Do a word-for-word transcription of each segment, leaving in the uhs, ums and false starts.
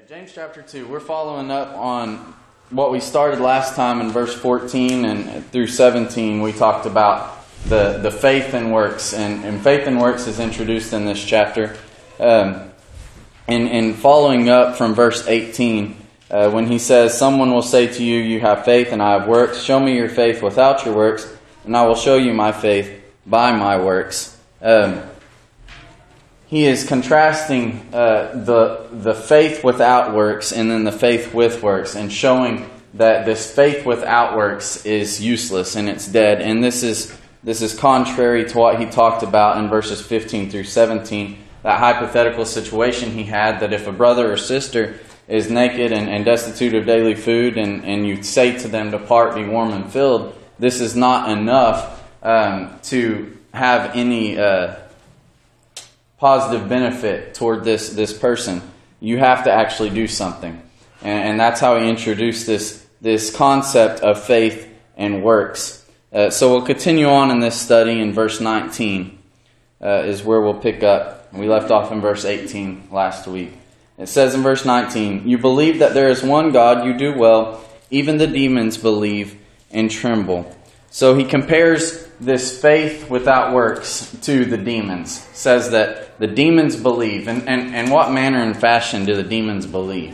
James chapter two, we're following up on what we started last time in verse fourteen and through seventeen. We talked about the, the faith and works, and, and faith and works is introduced in this chapter. Um, and, and following up from verse eighteen, uh, when he says, "Someone will say to you, you have faith and I have works. Show me your faith without your works, and I will show you my faith by my works." Um, He is contrasting uh, the the faith without works and then the faith with works, and showing that this faith without works is useless and it's dead. And this is this is contrary to what he talked about in verses fifteen through seventeen. That hypothetical situation he had, that if a brother or sister is naked and, and destitute of daily food, and, and you say to them, "Depart, be warm and filled," this is not enough um, to have any Uh, positive benefit toward this this person. You have to actually do something, and, and that's how he introduced this this concept of faith and works. Uh, so we'll continue on in this study in verse nineteen. Uh, is where we'll pick up. We left off in verse eighteen last week. It says in verse nineteen, "You believe that there is one God. You do well. Even the demons believe and tremble." So he compares this faith without works to the demons. Says that the demons believe. And, and, and what manner and fashion do the demons believe?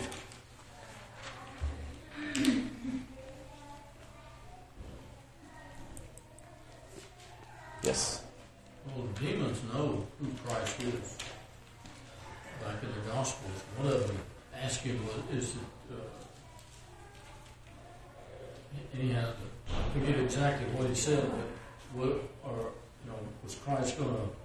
Yes. Well, the demons know who Christ is. Like in the Gospels, one of them asked him, "Is it?" Uh, he had to forget exactly what he said, but what, or you know, was Christ going to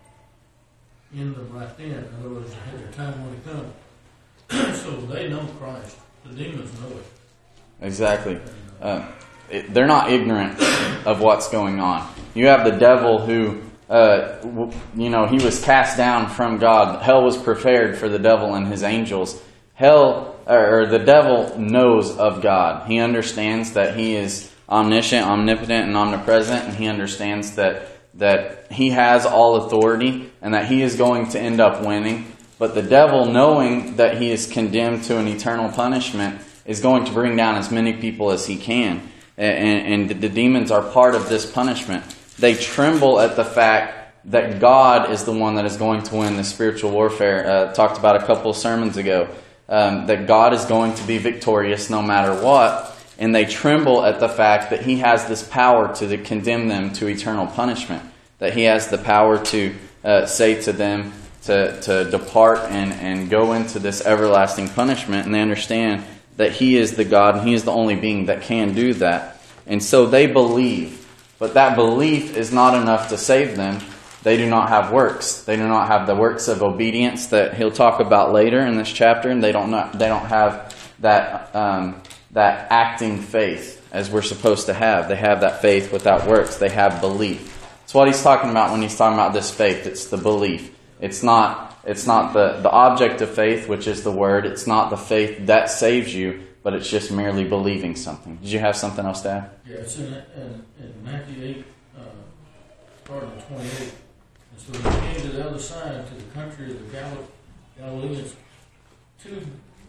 end them right then? In other words, had their time when it comes. So they know Christ. The demons know it. Exactly. Uh, it, they're not ignorant of what's going on. You have the devil who, uh, w- you know, he was cast down from God. Hell was prepared for the devil and his angels. Hell, or, or the devil knows of God. He understands that he is omniscient, omnipotent, and omnipresent, and he understands that that he has all authority and that he is going to end up winning. But the devil, knowing that he is condemned to an eternal punishment, is going to bring down as many people as he can. And, and the demons are part of this punishment. They tremble at the fact that God is the one that is going to win the spiritual warfare. Uh, talked about a couple of sermons ago. Um, that God is going to be victorious no matter what. And they tremble at the fact that he has this power to condemn them to eternal punishment. That he has the power to uh, say to them to, to depart and, and go into this everlasting punishment. And they understand that he is the God and he is the only being that can do that. And so they believe. But that belief is not enough to save them. They do not have works. They do not have the works of obedience that he'll talk about later in this chapter. And they don't not, they don't have that... Um, that acting faith as we're supposed to have. They have that faith without works. They have belief. It's what he's talking about when he's talking about this faith. It's the belief. It's not it's not the, the object of faith, which is the word. It's not the faith that saves you, but it's just merely believing something. Did you have something else to add? Yeah, it's in, in, in Matthew eight, uh, starting at twenty-eight. And so he came to the other side, to the country of the Gal- Galileans, two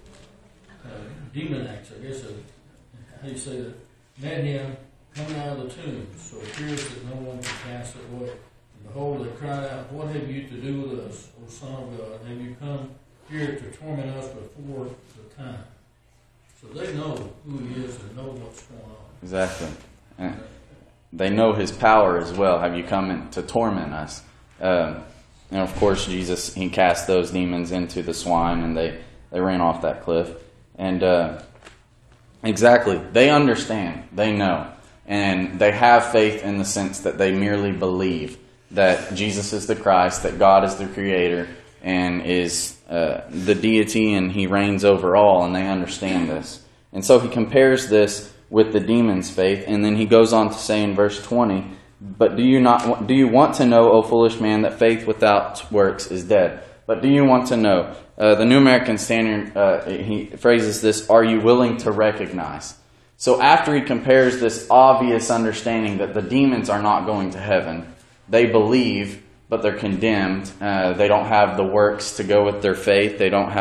Uh, demoniacs, I guess, uh, how do you say that, met him coming out of the tomb, so it appears that no one can cast it away. And behold, they cried out, "What have you to do with us, O Son of God? Have you come here to torment us before the time?" So they know who he is and know what's going on. Exactly. And they know his power as well. Have you come in to torment us? Um, and of course, Jesus, he cast those demons into the swine, and they, they ran off that cliff. And uh, exactly, they understand, they know, and they have faith in the sense that they merely believe that Jesus is the Christ, that God is the Creator, and is uh, the deity, and he reigns over all, and they understand this. And so he compares this with the demons' faith, and then he goes on to say in verse twenty, "But do you not do you want to know, O foolish man, that faith without works is dead? But do you want to know?" Uh, the New American Standard, uh, he phrases this, "Are you willing to recognize?" So after he compares this obvious understanding that the demons are not going to heaven, they believe, but they're condemned. Uh, they don't have the works to go with their faith. They don't have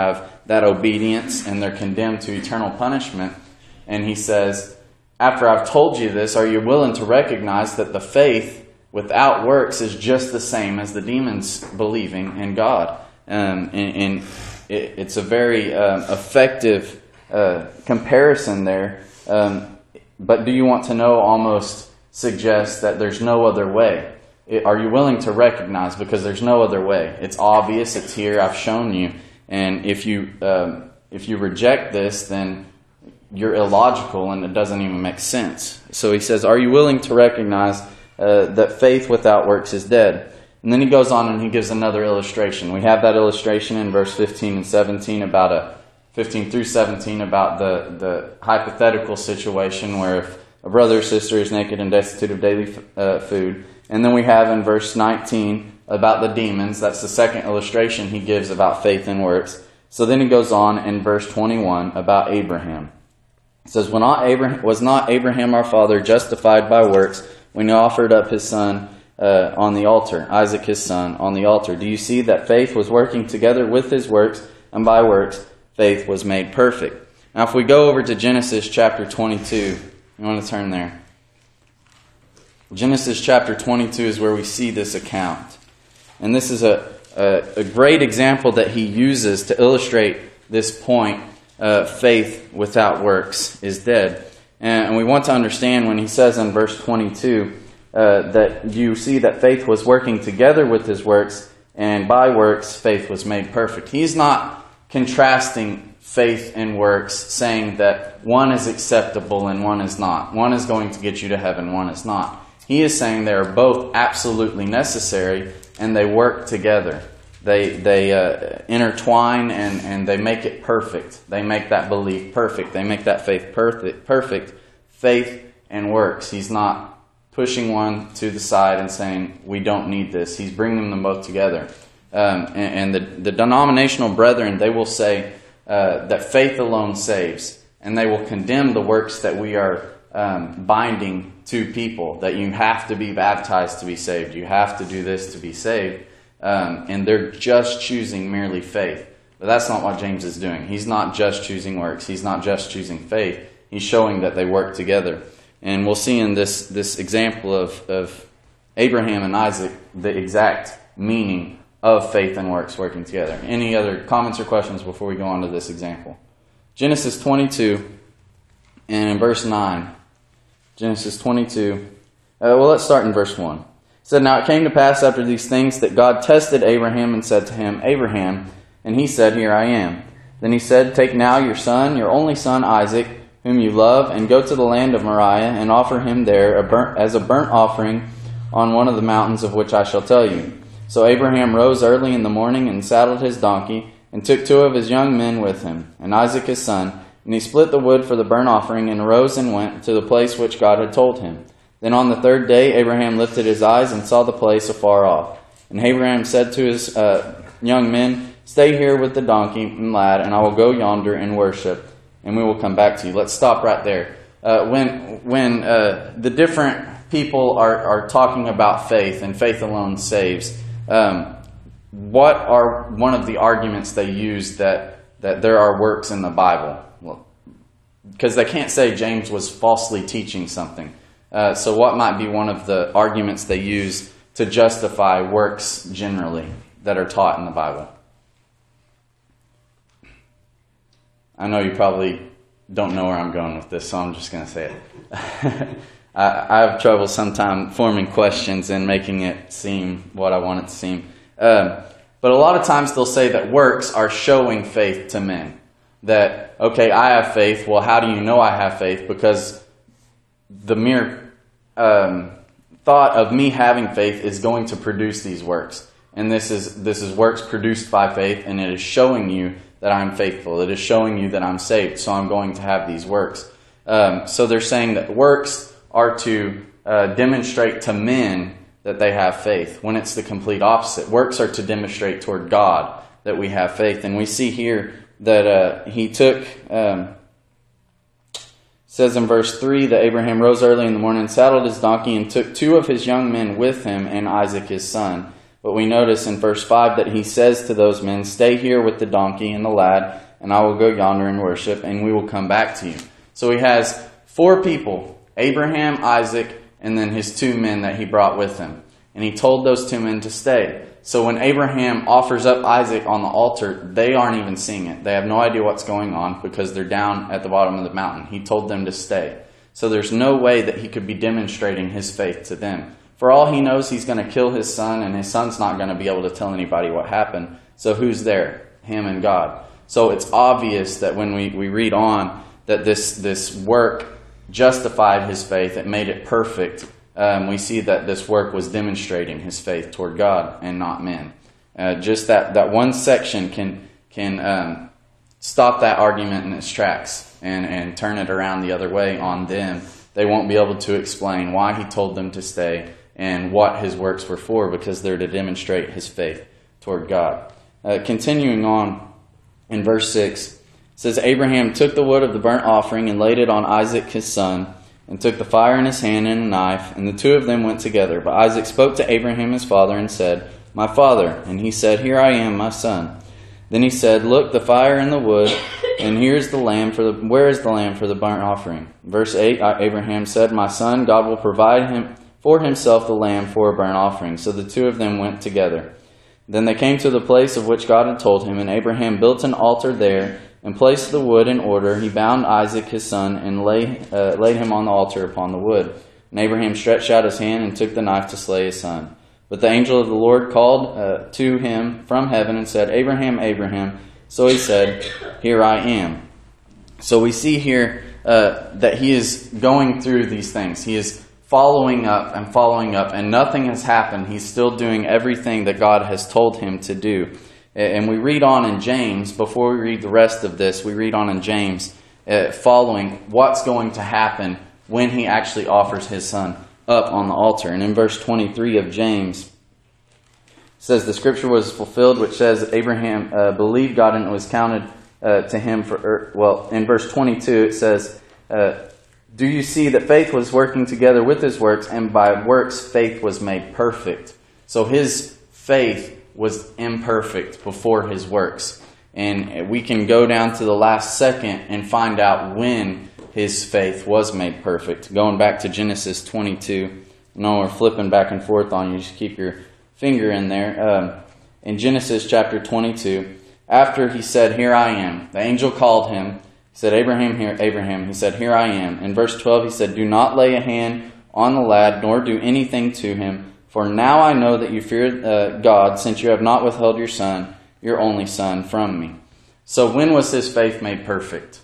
that obedience and they're condemned to eternal punishment. And he says, after I've told you this, are you willing to recognize that the faith without works is just the same as the demons believing in God? Um, and, and it, it's a very um, effective uh, comparison there. Um, but do you want to know almost suggests that there's no other way? It, are you willing to recognize? Because there's no other way. It's obvious. It's here. I've shown you. And if you um, if you reject this, then you're illogical and it doesn't even make sense. So he says, are you willing to recognize uh, that faith without works is dead? And then he goes on and he gives another illustration. We have that illustration in verse fifteen and seventeen about a fifteen through seventeen about the, the hypothetical situation where if a brother or sister is naked and destitute of daily uh, food. And then we have in verse nineteen about the demons. That's the second illustration he gives about faith and works. So then he goes on in verse twenty-one about Abraham. It says, "When not Abraham, was not Abraham our father justified by works when he offered up his son uh, on the altar, Isaac his son, on the altar? Do you see that faith was working together with his works, and by works faith was made perfect?" Now if we go over to Genesis chapter twenty-two, you want to turn there. Genesis chapter twenty-two is where we see this account. And this is a, a, a great example that he uses to illustrate this point. Uh, faith without works is dead. And, and we want to understand when he says in verse twenty-two uh, that you see that faith was working together with his works, and by works faith was made perfect. He's not contrasting faith and works, saying that one is acceptable and one is not. One is going to get you to heaven, one is not. He is saying they are both absolutely necessary and they work together. They they uh, intertwine and, and they make it perfect. They make that belief perfect. They make that faith perfect. Perfect. Faith and works. He's not pushing one to the side and saying, we don't need this. He's bringing them both together. Um, and, and the, the denominational brethren, they will say uh, that faith alone saves. And they will condemn the works that we are um, binding to people. That you have to be baptized to be saved. You have to do this to be saved. Um, and they're just choosing merely faith. But that's not what James is doing. He's not just choosing works. He's not just choosing faith. He's showing that they work together. And we'll see in this, this example of, of Abraham and Isaac the exact meaning of faith and works working together. Any other comments or questions before we go on to this example? Genesis twenty-two and in verse nine. Genesis twenty-two. Uh, well, let's start in verse one. It said, "Now it came to pass after these things that God tested Abraham and said to him, Abraham, and he said, Here I am. Then he said, Take now your son, your only son Isaac, whom you love, and go to the land of Moriah, and offer him there a burnt, as a burnt offering on one of the mountains of which I shall tell you. So Abraham rose early in the morning and saddled his donkey, and took two of his young men with him, and Isaac his son, and he split the wood for the burnt offering, and arose and went to the place which God had told him. Then on the third day Abraham lifted his eyes and saw the place afar off. And Abraham said to his uh, young men, Stay here with the donkey and lad, and I will go yonder and worship, and we will come back to you." Let's stop right there. Uh, when when uh, the different people are, are talking about faith, and faith alone saves, um, what are one of the arguments they use that, that there are works in the Bible? Well, because they can't say James was falsely teaching something. Uh, so what might be one of the arguments they use to justify works generally that are taught in the Bible? I know you probably don't know where I'm going with this, so I'm just going to say it. I, I have trouble sometimes forming questions and making it seem what I want it to seem. Um, but a lot of times they'll say that works are showing faith to men. That, okay, I have faith. Well, how do you know I have faith? Because the mere um, thought of me having faith is going to produce these works. And this is this is works produced by faith, and it is showing you that I'm faithful. It is showing you that I'm saved, so I'm going to have these works. Um, so they're saying that works are to uh, demonstrate to men that they have faith, when it's the complete opposite. Works are to demonstrate toward God that we have faith. And we see here that uh, he took... Um, says in verse three that Abraham rose early in the morning and saddled his donkey and took two of his young men with him and Isaac his son. But we notice in verse five that he says to those men, Stay here with the donkey and the lad, and I will go yonder and worship, and we will come back to you. So he has four people, Abraham, Isaac, and then his two men that he brought with him. And he told those two men to stay. So when Abraham offers up Isaac on the altar, they aren't even seeing it. They have no idea what's going on because they're down at the bottom of the mountain. He told them to stay. So there's no way that he could be demonstrating his faith to them. For all he knows, he's going to kill his son, and his son's not going to be able to tell anybody what happened. So who's there? Him and God. So it's obvious that when we, we read on that this, this work justified his faith, it made it perfect. Um, we see that this work was demonstrating his faith toward God and not men. Uh, just that, that one section can can um, stop that argument in its tracks and, and turn it around the other way on them. They won't be able to explain why he told them to stay and what his works were for, because they're to demonstrate his faith toward God. Uh, continuing on in verse six, it says, Abraham took the wood of the burnt offering and laid it on Isaac his son, and took the fire in his hand and a knife, and the two of them went together. But Isaac spoke to Abraham his father and said, My father. And he said, Here I am, my son. Then he said, Look, the fire and the wood, and here's the lamb for the where is the lamb for the burnt offering? Verse eight, Abraham said, My son, God will provide him for himself the lamb for a burnt offering. So the two of them went together. Then they came to the place of which God had told him, and Abraham built an altar there, and placed the wood in order. He bound Isaac his son, and lay, uh, laid him on the altar upon the wood. And Abraham stretched out his hand, and took the knife to slay his son. But the angel of the Lord called uh, to him from heaven, and said, Abraham, Abraham. So he said, Here I am. So we see here uh, that he is going through these things. He is following up and following up, and nothing has happened. He's still doing everything that God has told him to do. And we read on in James, before we read the rest of this, we read on in James, uh, following what's going to happen when he actually offers his son up on the altar. And in verse twenty-three of James, it says, The scripture was fulfilled, which says that Abraham uh, believed God, and it was counted uh, to him for, er, well, in verse twenty-two it says, uh, Do you see that faith was working together with his works, and by works faith was made perfect? So his faith was imperfect before his works. And we can go down to the last second and find out when his faith was made perfect. Going back to Genesis twenty-two. No, we're flipping back and forth on you. Just keep your finger in there. Um, in Genesis chapter twenty-two, after he said, Here I am, the angel called him. He said, Abraham, here, Abraham. He said, Here I am. In verse twelve, he said, Do not lay a hand on the lad, nor do anything to him. For now I know that you fear uh, God, since you have not withheld your son, your only son, from me. So when was his faith made perfect?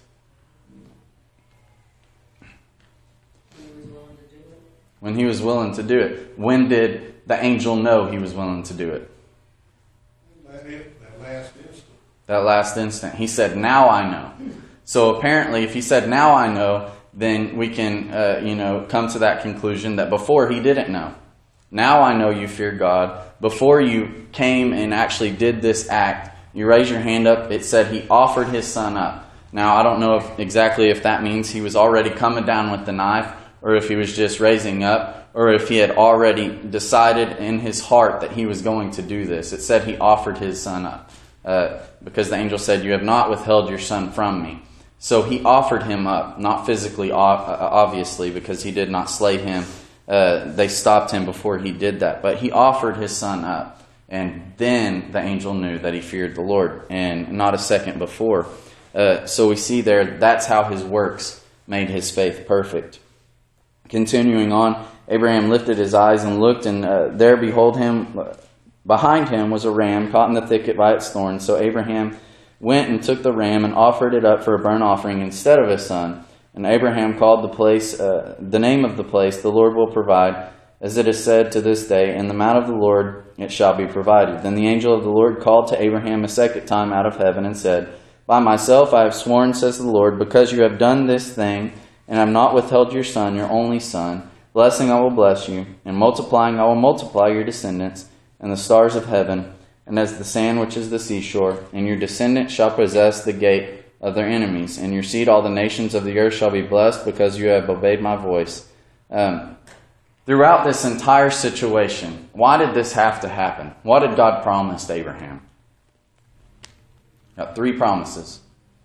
When he was willing to do it. When did the angel know he was willing to do it? That, that last instant. That last instant. He said, Now I know. So apparently, if he said, Now I know, then we can, uh, you know, come to that conclusion that before he didn't know. Now I know you fear God. Before you came and actually did this act, you raised your hand up. It said he offered his son up. Now I don't know if, exactly if that means he was already coming down with the knife, or if he was just raising up, or if he had already decided in his heart that he was going to do this. It said he offered his son up uh, because the angel said, You have not withheld your son from me. So he offered him up, not physically, obviously, because he did not slay him. Uh, they stopped him before he did that. But he offered his son up. And then the angel knew that he feared the Lord. And not a second before. Uh, so we see there, that's how his works made his faith perfect. Continuing on, Abraham lifted his eyes and looked, and uh, there behold him, behind him was a ram caught in the thicket by its thorns. So Abraham went and took the ram and offered it up for a burnt offering instead of his son. And Abraham called the place, uh, the name of the place, The Lord will provide, as it is said to this day, In the mount of the Lord it shall be provided. Then the angel of the Lord called to Abraham a second time out of heaven and said, By myself I have sworn, says the Lord, because you have done this thing, and have not withheld your son, your only son, blessing I will bless you, and multiplying I will multiply your descendants, and the stars of heaven, and as the sand which is the seashore, and your descendants shall possess the gate of their enemies, and your seed all the nations of the earth shall be blessed, because you have obeyed my voice. Um, throughout this entire situation, why did this have to happen? What did God promise to Abraham? Got three promises.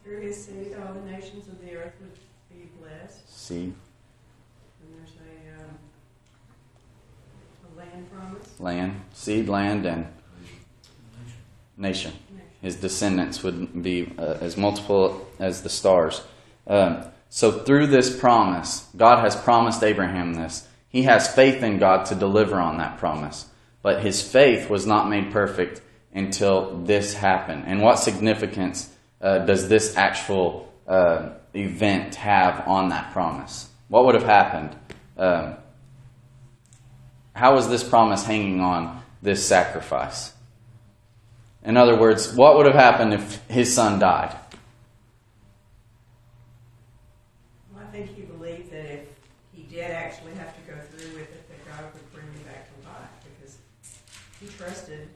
through his seed, all the nations of the earth would be blessed. Seed, And there's a, um, a land promise. land, seed, land, and nation. His descendants would be uh, as multiple as the stars. Um, so through this promise, God has promised Abraham this. He has faith in God to deliver on that promise. But his faith was not made perfect until this happened. And what significance uh, does this actual uh, event have on that promise? What would have happened? Um, how was this promise hanging on this sacrifice? In other words, what would have happened if his son died? Well, I think he believed that if he did actually have to go through with it, that God would bring him back to life because he trusted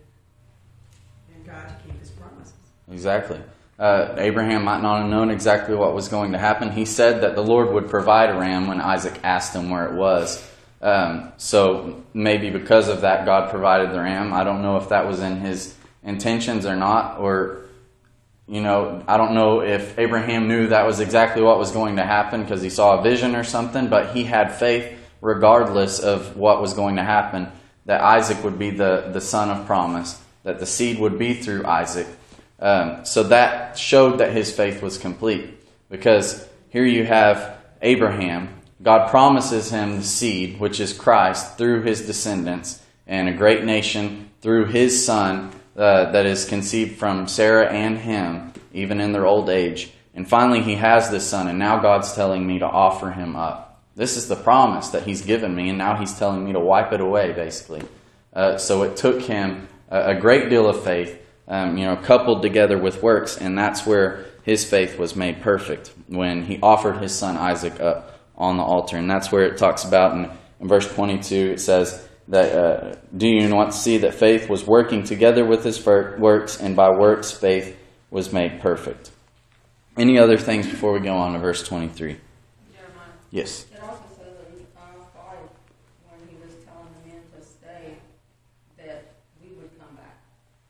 in God to keep his promises. Exactly. Uh, Abraham might not have known exactly what was going to happen. He said that the Lord would provide a ram when Isaac asked him where it was. Um, so maybe because of that, God provided the ram. I don't know if that was in his intentions or not, or, you know, I don't know if Abraham knew that was exactly what was going to happen because he saw a vision or something, but he had faith regardless of what was going to happen, that Isaac would be the, the son of promise, that the seed would be through Isaac. Um, so that showed that his faith was complete, because here you have Abraham. God promises him the seed, which is Christ, through his descendants, and a great nation through his son, Uh, that is conceived from Sarah and him, even in their old age. And finally he has this son, and now God's telling me to offer him up. This is the promise that he's given me, and now he's telling me to wipe it away, basically. Uh, so it took him a, a great deal of faith, um, you know, coupled together with works, and that's where his faith was made perfect, when he offered his son Isaac up on the altar. And that's where it talks about in, in verse twenty-two, it says, that uh, do you not see that faith was working together with his works, and by works faith was made perfect? Any other things before we go on to verse twenty-three? Jeremiah. Yes. It also says in uh, five, when he was telling the men to stay, that we would come back.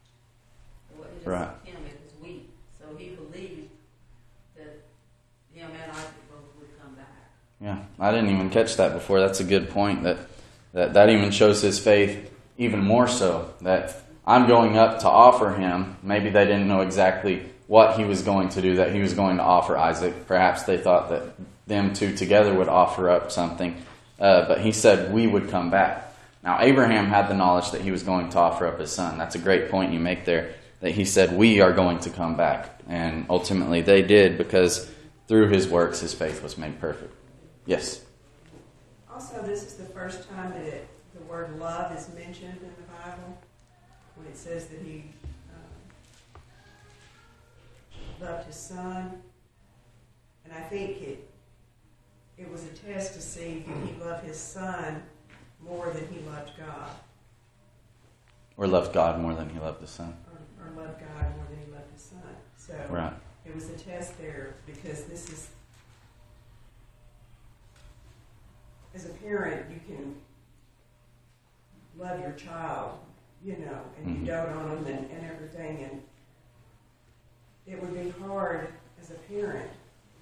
It wasn't just Right. him, it was we. So he believed that him and Isaac both would come back. Yeah, I didn't even catch that before. That's a good point. That That that even shows his faith even more so. That I'm going up to offer him. Maybe they didn't know exactly what he was going to do, that he was going to offer Isaac. Perhaps they thought that them two together would offer up something. Uh, but he said we would come back. Now Abraham had the knowledge that he was going to offer up his son. That's a great point you make there. That he said we are going to come back. And ultimately they did, because through his works his faith was made perfect. Yes? Also, this is the first time that it, the word love is mentioned in the Bible, when it says that he um, loved his son. And I think it it was a test to see did he love his son more than he loved God. Or loved God more than he loved the son. Or, or loved God more than he loved his son. So Right. it was a test there, because this is, as a parent, you can love your child, you know, and Mhm. you dote on them and, and everything, and it would be hard as a parent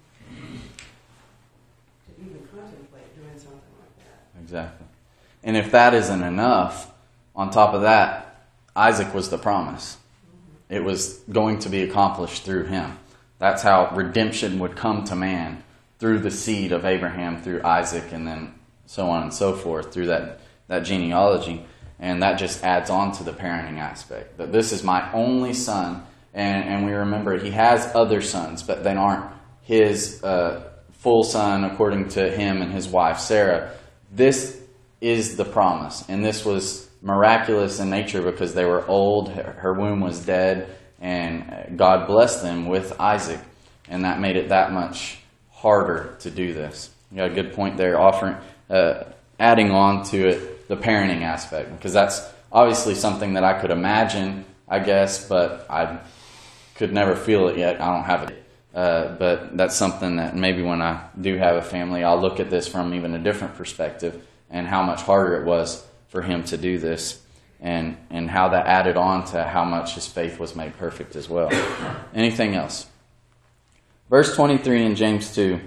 to even contemplate doing something like that. Exactly. And if that isn't enough, on top of that, Isaac was the promise. It was going to be accomplished through him. That's how redemption would come to man, through the seed of Abraham, through Isaac, and then so on and so forth, through that, that genealogy. And that just adds on to the parenting aspect. That this is my only son, and, and we remember he has other sons, but they aren't his uh, full son according to him and his wife Sarah. This is the promise, and this was miraculous in nature because they were old, her, her womb was dead, and God blessed them with Isaac, and that made it that much harder to do this. You got a good point there, offering, uh, adding on to it the parenting aspect, because that's obviously something that I could imagine, I guess, but I could never feel it yet. I don't have it. Uh, but that's something that maybe when I do have a family, I'll look at this from even a different perspective, and how much harder it was for him to do this, and, and how that added on to how much his faith was made perfect as well. Anything else? Verse twenty-three in James two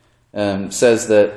um, says that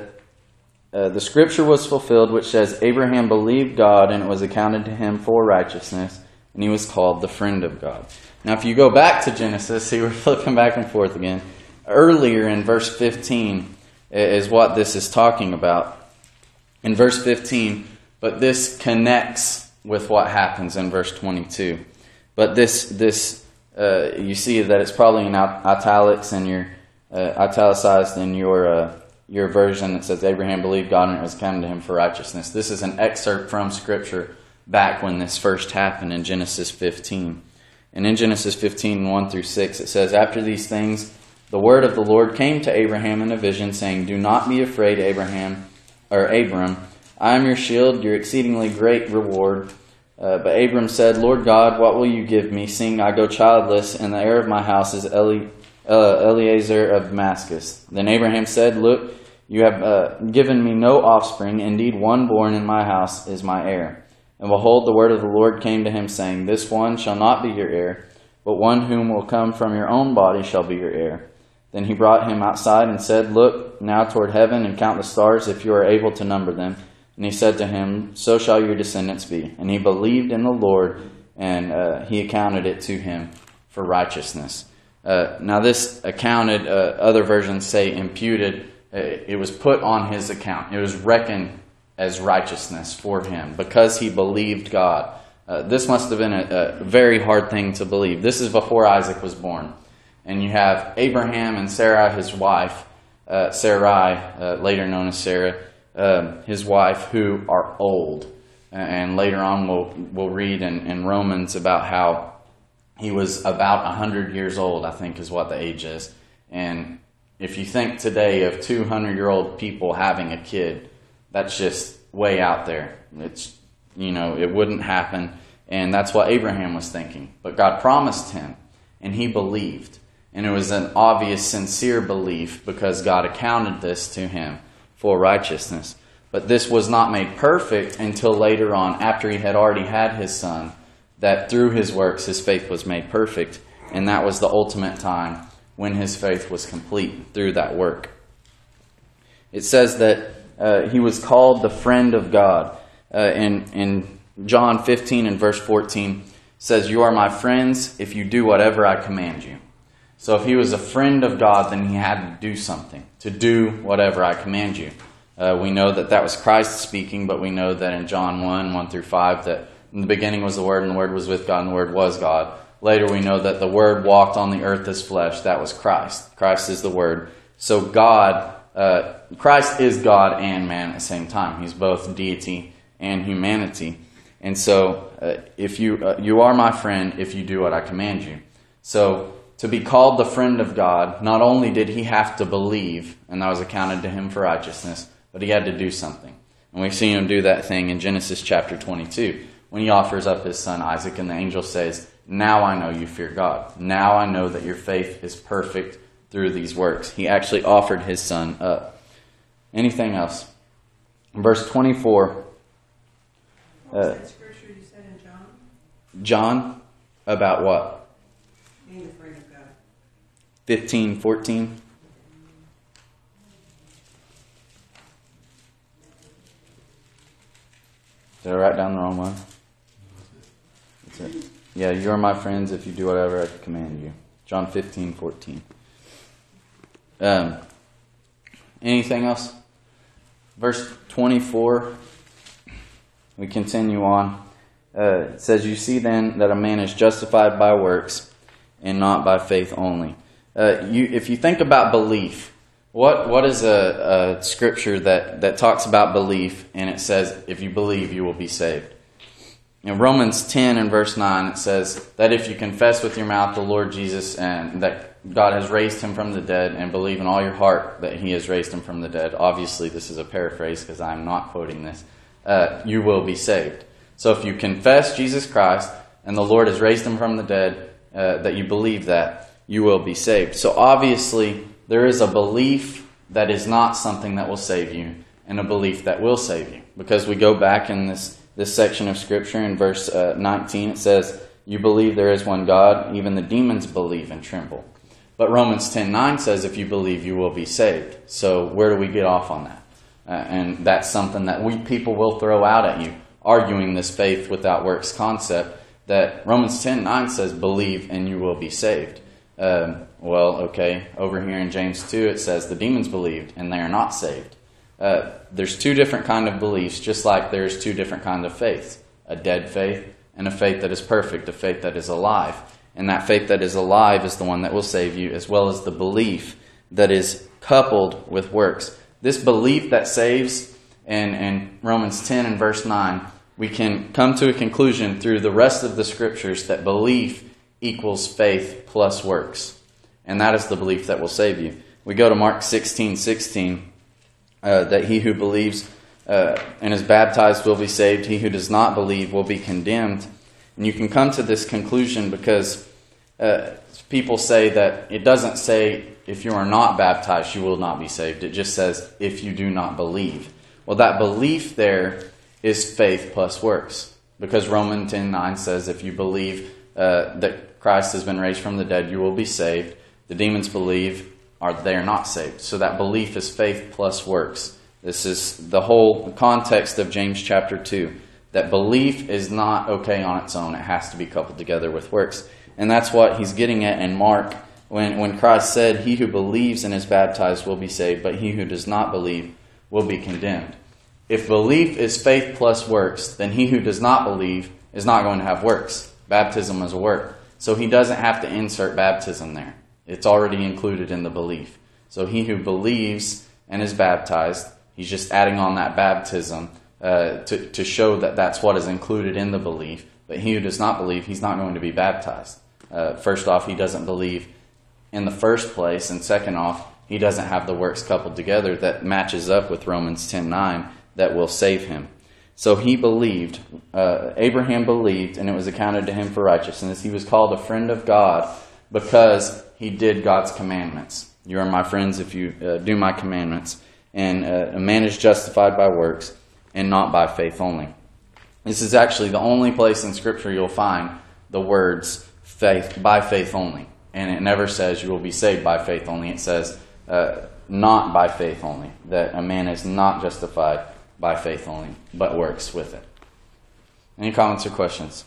uh, the scripture was fulfilled, which says, Abraham believed God, and it was accounted to him for righteousness, and he was called the friend of God. Now, if you go back to Genesis, see, we're flipping back and forth again. Earlier in verse fifteen is what this is talking about. In verse fifteen, but this connects with what happens in verse twenty-two. But this, this uh, you see that it's probably in italics and your uh, italicized in your uh, your version that says Abraham believed God and it was counted to him for righteousness. This is an excerpt from Scripture back when this first happened in Genesis fifteen. And in Genesis fifteen, one through six, it says, After these things, the word of the Lord came to Abraham in a vision, saying, Do not be afraid, Abraham, or Abram. I am your shield, your exceedingly great reward. Uh, but Abram said, Lord God, what will you give me, seeing I go childless, and the heir of my house is Eli, uh, Eliezer of Damascus? Then Abraham said, Look, you have uh, given me no offspring. Indeed, one born in my house is my heir. And behold, the word of the Lord came to him, saying, This one shall not be your heir, but one whom will come from your own body shall be your heir. Then he brought him outside and said, Look now toward heaven and count the stars, if you are able to number them. And he said to him, So shall your descendants be. And he believed in the Lord, and uh, he accounted it to him for righteousness. Uh, now this accounted, uh, other versions say imputed. Uh, it was put on his account. It was reckoned as righteousness for him because he believed God. Uh, this must have been a, a very hard thing to believe. This is before Isaac was born. And you have Abraham and Sarah, his wife, uh, Sarai, uh, later known as Sarah, uh, his wife, who are old. And later on we'll, we'll read in, in Romans about how he was about one hundred years old, I think is what the age is. And if you think today of two hundred-year-old people having a kid, that's just way out there. It's, you know, it wouldn't happen. And that's what Abraham was thinking. But God promised him, and he believed. And it was an obvious, sincere belief because God accounted this to him for righteousness. But this was not made perfect until later on, after he had already had his son, that through his works his faith was made perfect. And that was the ultimate time when his faith was complete through that work. It says that uh, he was called the friend of God. Uh, in, in John fifteen and verse fourteen says, You are my friends if you do whatever I command you. So if he was a friend of God, then he had to do something, to do whatever I command you. Uh, we know that that was Christ speaking, but we know that in John one, one through five, that in the beginning was the Word, and the Word was with God, and the Word was God. Later we know that the Word walked on the earth as flesh. That was Christ. Christ is the Word. So God, uh, Christ is God and man at the same time. He's both deity and humanity. And so uh, if you uh, you are my friend if you do what I command you. So to be called the friend of God, not only did he have to believe, and that was accounted to him for righteousness, but he had to do something. And we see him do that thing in Genesis chapter twenty-two, when he offers up his son Isaac, and the angel says, Now I know you fear God. Now I know that your faith is perfect through these works. He actually offered his son up. Anything else? Verse twenty-four. What was Uh, that scripture you said in John? John, about what? Being the friend of God. fifteen, fourteen. Did I write down the wrong one? That's it. Yeah, you are my friends if you do whatever I command you. John fifteen, fourteen. Um, anything else? Verse twenty-four. We continue on. Uh, it says, You see then that a man is justified by works and not by faith only. Uh, you, if you think about belief, what what is a, a scripture that, that talks about belief and it says, if you believe, you will be saved? In Romans ten and verse nine, it says that if you confess with your mouth the Lord Jesus and that God has raised him from the dead and believe in all your heart that he has raised him from the dead, obviously this is a paraphrase because I'm not quoting this, uh, you will be saved. So if you confess Jesus Christ and the Lord has raised him from the dead, uh, that you believe that, you will be saved. So obviously there is a belief that is not something that will save you and a belief that will save you. Because we go back in this, this section of Scripture in verse uh, nineteen, it says, You believe there is one God, even the demons believe and tremble. But Romans ten nine says if you believe, you will be saved. So where do we get off on that? Uh, and that's something that we people will throw out at you, arguing this faith without works concept, that Romans ten nine says believe and you will be saved. Um, well, okay, over here in James two it says the demons believed and they are not saved. Uh, there's two different kind of beliefs, just like there's two different kind of faiths. A dead faith and a faith that is perfect, a faith that is alive. And that faith that is alive is the one that will save you, as well as the belief that is coupled with works. This belief that saves, and in Romans ten and verse nine, we can come to a conclusion through the rest of the scriptures that belief equals faith plus works. And that is the belief that will save you. We go to Mark sixteen sixteen, uh, that he who believes uh, and is baptized will be saved. He who does not believe will be condemned. And you can come to this conclusion because uh, people say that it doesn't say if you are not baptized, you will not be saved. It just says if you do not believe. Well, that belief there is faith plus works. Because Romans ten nine says if you believe uh, that Christ has been raised from the dead, you will be saved. The demons believe, are they are not saved. So that belief is faith plus works. This is the whole context of James chapter two. That belief is not okay on its own. It has to be coupled together with works. And that's what he's getting at in Mark when, when Christ said, he who believes and is baptized will be saved, but he who does not believe will be condemned. If belief is faith plus works, then he who does not believe is not going to have works. Baptism is a work. So he doesn't have to insert baptism there. It's already included in the belief. So he who believes and is baptized, he's just adding on that baptism uh, to, to show that that's what is included in the belief. But he who does not believe, he's not going to be baptized. Uh, first off, he doesn't believe in the first place. And second off, he doesn't have the works coupled together that matches up with Romans ten nine that will save him. So he believed, uh, Abraham believed, and it was accounted to him for righteousness. He was called a friend of God because he did God's commandments. You are my friends if you uh, do my commandments. And uh, a man is justified by works and not by faith only. This is actually the only place in Scripture you'll find the words faith by faith only. And it never says you will be saved by faith only. It says uh, not by faith only. That a man is not justified by faith only, but works with it. Any comments or questions?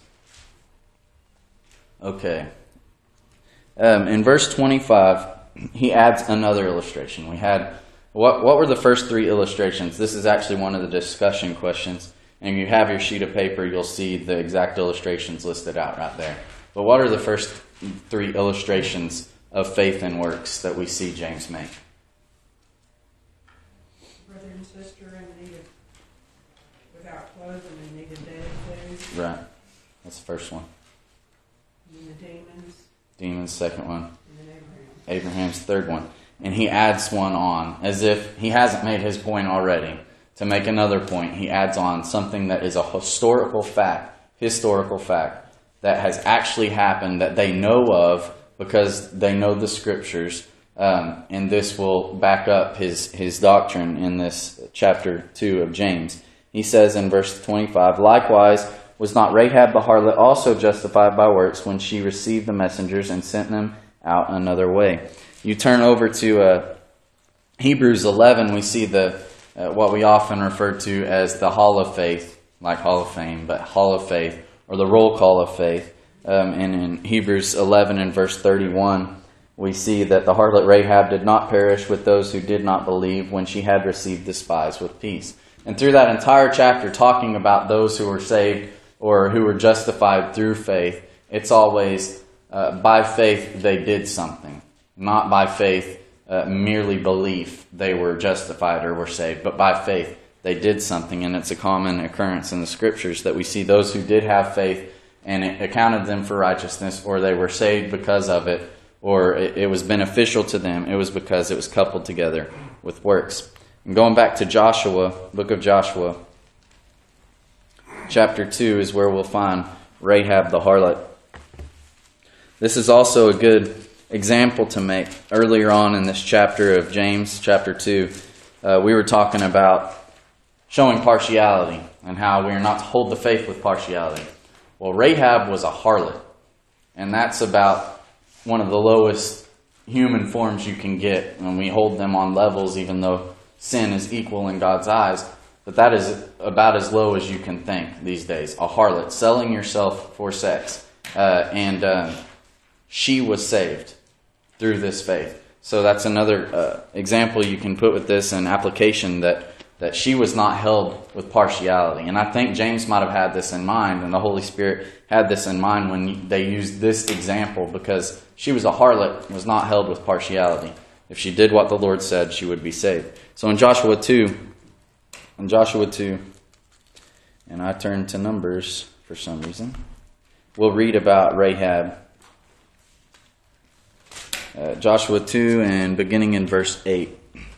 Okay. Um, in verse twenty-five, he adds another illustration. We had, what, what were the first three illustrations? This is actually one of the discussion questions. And if you have your sheet of paper, you'll see the exact illustrations listed out right there. But what are the first three illustrations of faith and works that we see James make? Brother and sister in need of, without clothes and in need of daily food. Right. That's the first one. And the demons. Demons, second one. And then Abraham. Abraham's third one. And he adds one on, as if he hasn't made his point already. To make another point, he adds on something that is a historical fact, historical fact, that has actually happened that they know of because they know the Scriptures. Um, and this will back up his, his doctrine in this chapter two of James. He says in verse twenty-five, likewise, was not Rahab the harlot also justified by works when she received the messengers and sent them out another way? You turn over to uh, Hebrews eleven, we see the uh, what we often refer to as the Hall of Faith, like Hall of Fame, but Hall of Faith, or the roll call of faith. Um, and in Hebrews eleven and verse thirty-one, we see that the harlot Rahab did not perish with those who did not believe when she had received the spies with peace. And through that entire chapter, talking about those who were saved or who were justified through faith, it's always uh, by faith they did something. Not by faith, uh, merely belief they were justified or were saved, but by faith they did something. And it's a common occurrence in the Scriptures that we see those who did have faith and it accounted them for righteousness, or they were saved because of it, or it, it was beneficial to them. It was because it was coupled together with works. And going back to Joshua, book of Joshua, chapter two is where we'll find Rahab the harlot. This is also a good example to make. Earlier on in this chapter of James, chapter two, uh, we were talking about showing partiality and how we are not to hold the faith with partiality. Well, Rahab was a harlot, and that's about one of the lowest human forms you can get, and we hold them on levels, even though sin is equal in God's eyes. But that is about as low as you can think these days. A harlot, selling yourself for sex. Uh, and uh, she was saved through this faith. So that's another uh, example you can put with this, an application that, that she was not held with partiality. And I think James might have had this in mind, and the Holy Spirit had this in mind when they used this example, because she was a harlot, was not held with partiality. If she did what the Lord said, she would be saved. So in Joshua two, in Joshua two, and I turn to Numbers for some reason, we'll read about Rahab. Uh, Joshua two, and beginning in verse eight.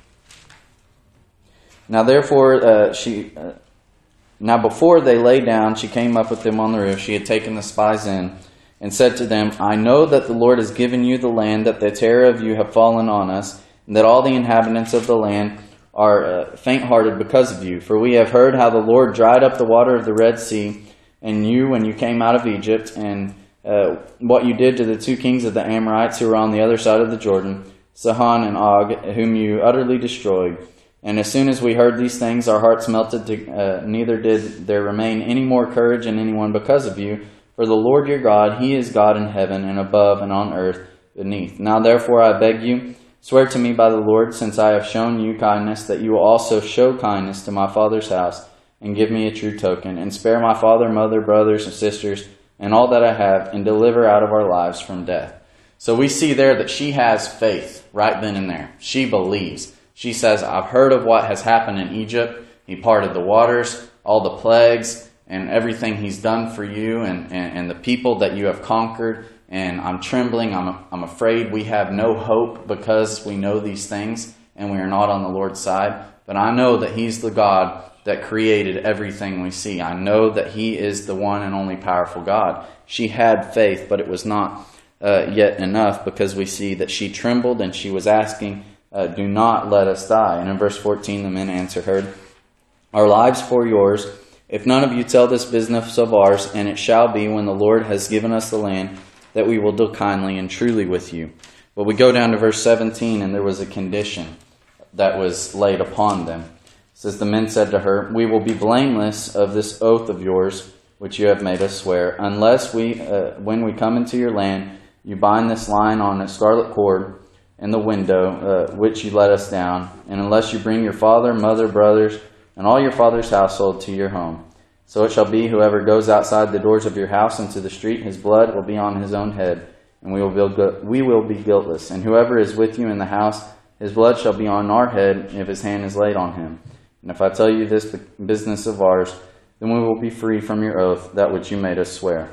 Now therefore, uh, she... Uh, Now before they lay down, she came up with them on the roof. She had taken the spies in, and said to them, I know that the Lord has given you the land, that the terror of you have fallen on us, and that all the inhabitants of the land are uh, faint-hearted because of you. For we have heard how the Lord dried up the water of the Red Sea, and you when you came out of Egypt, and uh, what you did to the two kings of the Amorites who were on the other side of the Jordan, Sihon and Og, whom you utterly destroyed. And as soon as we heard these things, our hearts melted, to, uh, neither did there remain any more courage in anyone because of you. For the Lord your God, He is God in heaven and above and on earth beneath. Now therefore I beg you, swear to me by the Lord, since I have shown you kindness, that you will also show kindness to my father's house, and give me a true token, and spare my father, mother, brothers, and sisters, and all that I have, and deliver out of our lives from death. So we see there that she has faith right then and there. She believes. She says, I've heard of what has happened in Egypt. He parted the waters, all the plagues, and everything He's done for you, and, and, and the people that you have conquered. And I'm trembling. I'm, I'm afraid we have no hope because we know these things, and we are not on the Lord's side. But I know that He's the God that created everything we see. I know that He is the one and only powerful God. She had faith, but it was not uh, yet enough, because we see that she trembled and she was asking, Uh, do not let us die. And in verse fourteen, the men answered her, Our lives for yours, if none of you tell this business of ours, and it shall be, when the Lord has given us the land, that we will deal kindly and truly with you. But we go down to verse seventeen, and there was a condition that was laid upon them. It says, the men said to her, We will be blameless of this oath of yours, which you have made us swear, unless we, uh, when we come into your land, you bind this line on a scarlet cord, in the window uh, which you let us down, and unless you bring your father, mother, brothers, and all your father's household to your home. So it shall be, whoever goes outside the doors of your house into the street, his blood will be on his own head, and we will be, we will be guiltless. And whoever is with you in the house, his blood shall be on our head if his hand is laid on him. And if I tell you this business of ours, then we will be free from your oath, that which you made us swear.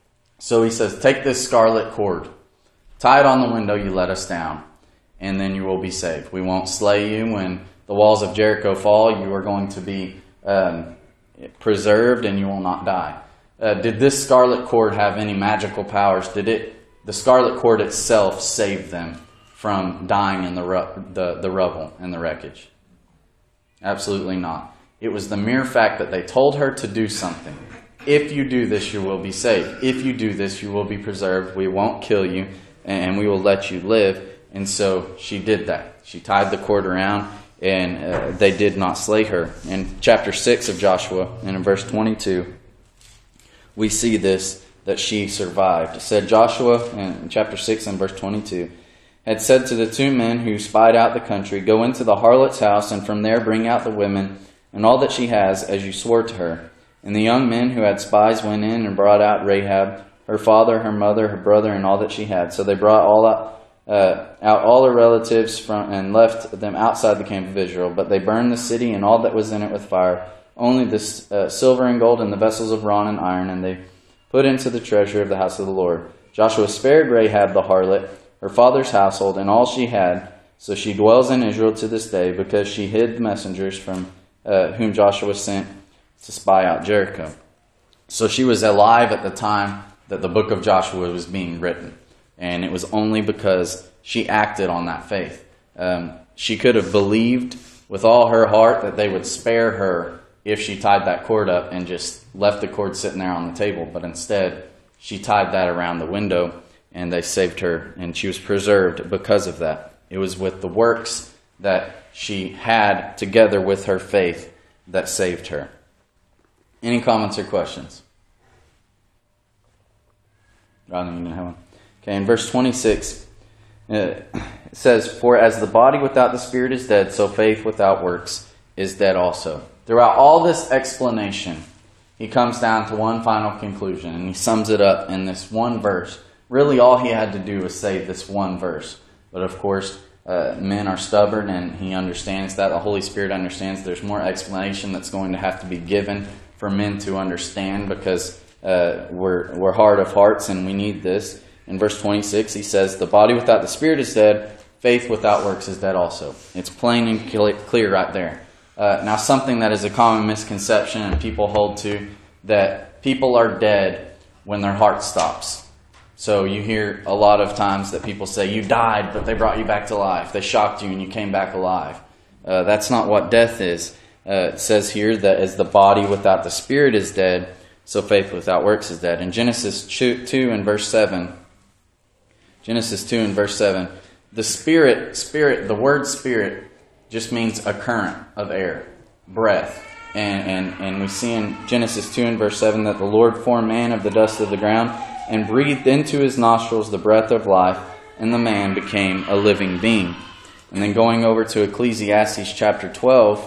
So he says, take this scarlet cord, tie it on the window you let us down, and then you will be saved. We won't slay you when the walls of Jericho fall. You are going to be um, preserved, and you will not die. Uh, did this scarlet cord have any magical powers? Did it, the scarlet cord itself, save them from dying in the, ru- the, the rubble and the wreckage? Absolutely not. It was the mere fact that they told her to do something. If you do this, you will be saved. If you do this, you will be preserved. We won't kill you, and we will let you live. And so she did that. She tied the cord around, and uh, they did not slay her. In chapter six of Joshua, and in verse twenty-two, we see this, that she survived. It said, Joshua, in chapter six and verse twenty-two, had said to the two men who spied out the country, Go into the harlot's house, and from there bring out the women, and all that she has, as you swore to her. And the young men who had spies went in and brought out Rahab, her father, her mother, her brother, and all that she had. So they brought all out Uh, out all her relatives from, and left them outside the camp of Israel. But they burned the city and all that was in it with fire, only the uh, silver and gold and the vessels of bronze and iron, and they put into the treasury of the house of the Lord. Joshua spared Rahab the harlot, her father's household, and all she had. So she dwells in Israel to this day, because she hid messengers from uh, whom Joshua sent to spy out Jericho. So she was alive at the time that the book of Joshua was being written. And it was only because she acted on that faith. Um, she could have believed with all her heart that they would spare her if she tied that cord up and just left the cord sitting there on the table. But instead, she tied that around the window, and they saved her, and she was preserved because of that. It was with the works that she had together with her faith that saved her. Any comments or questions? Rather than you have one. Okay, in verse twenty-six, uh, it says, "For as the body without the spirit is dead, so faith without works is dead also." Throughout all this explanation, he comes down to one final conclusion, and he sums it up in this one verse. Really, all he had to do was say this one verse. But of course, uh, men are stubborn, and he understands that. The Holy Spirit understands there's more explanation that's going to have to be given for men to understand, because uh, we're, we're hard of hearts, and we need this. In verse twenty-six, he says, "The body without the spirit is dead, faith without works is dead also." It's plain and clear right there. Uh, now, something that is a common misconception and people hold to, that people are dead when their heart stops. So you hear a lot of times that people say, you died, but they brought you back to life. They shocked you and you came back alive. Uh, that's not what death is. Uh, it says here that as the body without the spirit is dead, so faith without works is dead. In Genesis two and verse seven, Genesis two and verse seven, the spirit, spirit, the word spirit just means a current of air, breath. And, and, and we see in Genesis two and verse seven that the Lord formed man of the dust of the ground and breathed into his nostrils the breath of life, and the man became a living being. And then going over to Ecclesiastes chapter twelve,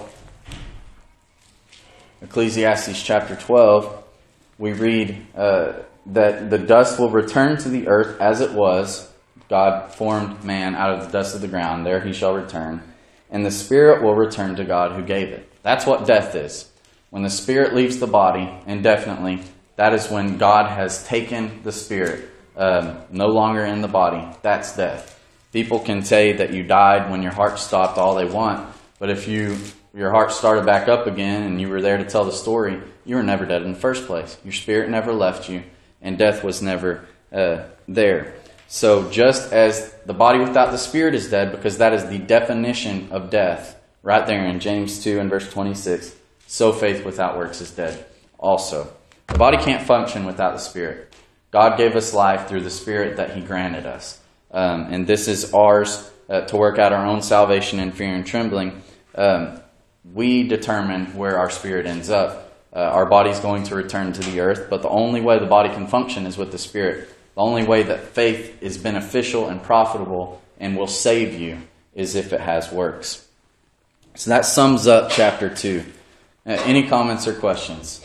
Ecclesiastes chapter twelve, we read uh, that the dust will return to the earth as it was. God formed man out of the dust of the ground. There he shall return. And the spirit will return to God who gave it. That's what death is. When the spirit leaves the body, indefinitely, that is when God has taken the spirit, um, no longer in the body. That's death. People can say that you died when your heart stopped all they want, but if you your heart started back up again and you were there to tell the story, you were never dead in the first place. Your spirit never left you, and death was never uh, there. So just as the body without the spirit is dead, because that is the definition of death, right there in James two and verse twenty-six, so faith without works is dead also. The body can't function without the spirit. God gave us life through the spirit that he granted us. Um, and this is ours uh, to work out our own salvation in fear and trembling. Um, we determine where our spirit ends up. Uh, our body's going to return to the earth, but the only way the body can function is with the spirit. The only way that faith is beneficial and profitable and will save you is if it has works. So that sums up chapter two. Uh, any comments or questions?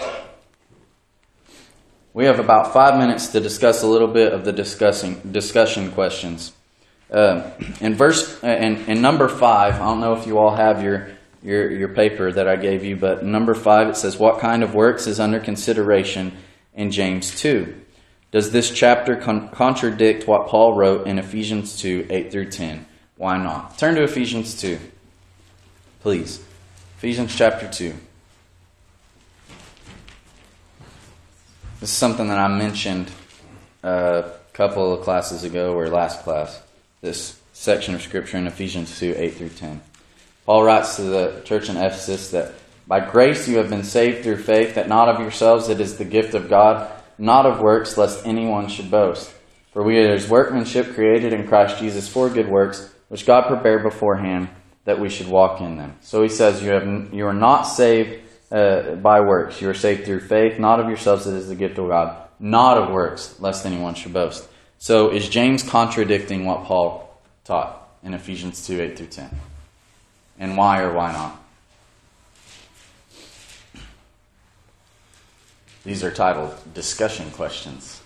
We have about five minutes to discuss a little bit of the discussing discussion questions. Uh, in verse uh, in, in number five, I don't know if you all have your, your your paper that I gave you, but number five it says, "What kind of works is under consideration in James two?" Does this chapter con- contradict what Paul wrote in Ephesians two, eight through ten? Why not? Turn to Ephesians two, please. Ephesians chapter two. This is something that I mentioned a couple of classes ago, or last class, this section of Scripture in Ephesians two, eight through ten. Paul writes to the church in Ephesus that, "By grace you have been saved through faith, that not of yourselves, it is the gift of God, not of works, lest anyone should boast. For we are his workmanship, created in Christ Jesus for good works, which God prepared beforehand that we should walk in them." So he says, you have you are not saved uh, by works. You are saved through faith, not of yourselves, it is the gift of God, not of works, lest anyone should boast. So is James contradicting what Paul taught in Ephesians two, eight through ten? And why or why not? These are titled discussion questions.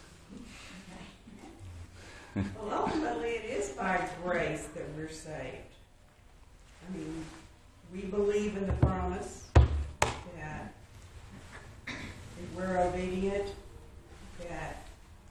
Well, ultimately, it is by grace that we're saved. I mean, we believe in the promise that if we're obedient, that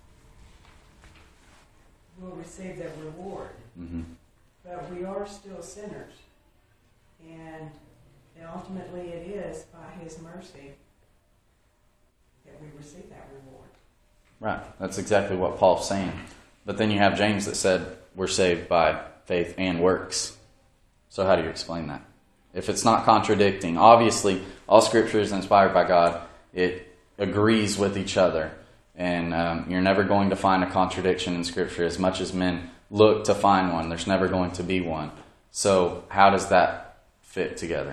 we'll receive that reward. Mm-hmm. But we are still sinners. And, and ultimately, it is by his mercy that we receive that reward. Right. That's exactly what Paul's saying. But then you have James that said we're saved by faith and works. So how do you explain that? If it's not contradicting, obviously all Scripture is inspired by God. It agrees with each other. And um, you're never going to find a contradiction in Scripture. As much as men look to find one, there's never going to be one. So how does that fit together?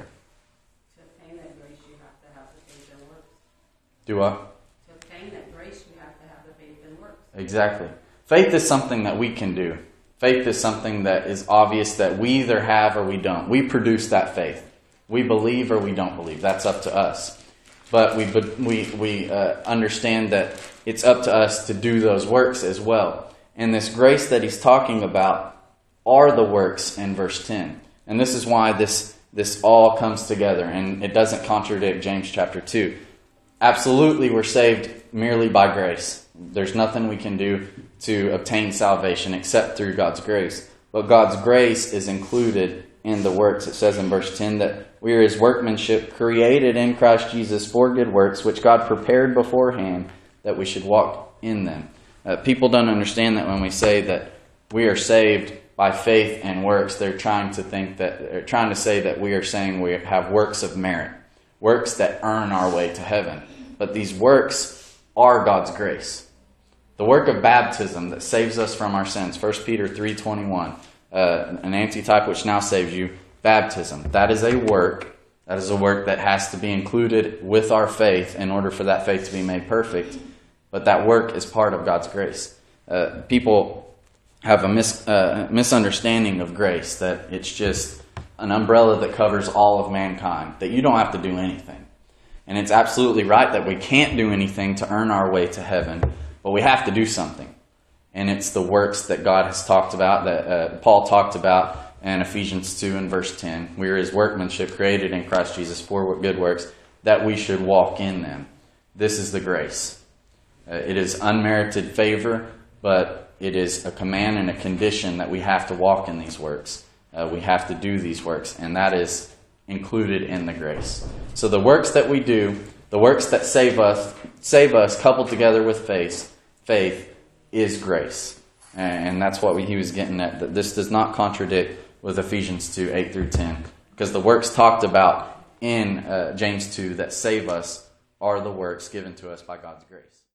To obtain that grace, you have to have the faith and works. Do what? To obtain that grace, you have to have the faith and works. Exactly. Faith is something that we can do. Faith is something that is obvious that we either have or we don't. We produce that faith. We believe or we don't believe. That's up to us. But we we we uh, understand that it's up to us to do those works as well. And this grace that he's talking about are the works in verse ten. And this is why this this all comes together, and it doesn't contradict James chapter two. Absolutely, we're saved merely by grace. There's nothing we can do to obtain salvation except through God's grace. But God's grace is included in the works. It says in verse ten that we are His workmanship, created in Christ Jesus for good works, which God prepared beforehand that we should walk in them. Uh, people don't understand that when we say that we are saved by faith and works, they're trying to think that they're trying to say that we are saying we have works of merit, works that earn our way to heaven. But these works are God's grace. The work of baptism that saves us from our sins, First Peter three twenty-one, uh, an antitype which now saves you, baptism. That is a work. That is a work that has to be included with our faith in order for that faith to be made perfect. But that work is part of God's grace. Uh, people have a mis, uh, misunderstanding of grace, that it's just an umbrella that covers all of mankind, that you don't have to do anything. And it's absolutely right that we can't do anything to earn our way to heaven, but we have to do something. And it's the works that God has talked about, that uh, Paul talked about in Ephesians two and verse ten. We are His workmanship, created in Christ Jesus for good works, that we should walk in them. This is the grace. Uh, it is unmerited favor, but it is a command and a condition that we have to walk in these works. Uh, we have to do these works, and that is included in the grace. So the works that we do, the works that save us, save us, coupled together with faith, faith is grace. And that's what he was getting at. That this does not contradict with Ephesians two, eight through ten. Because the works talked about in uh, James two that save us are the works given to us by God's grace.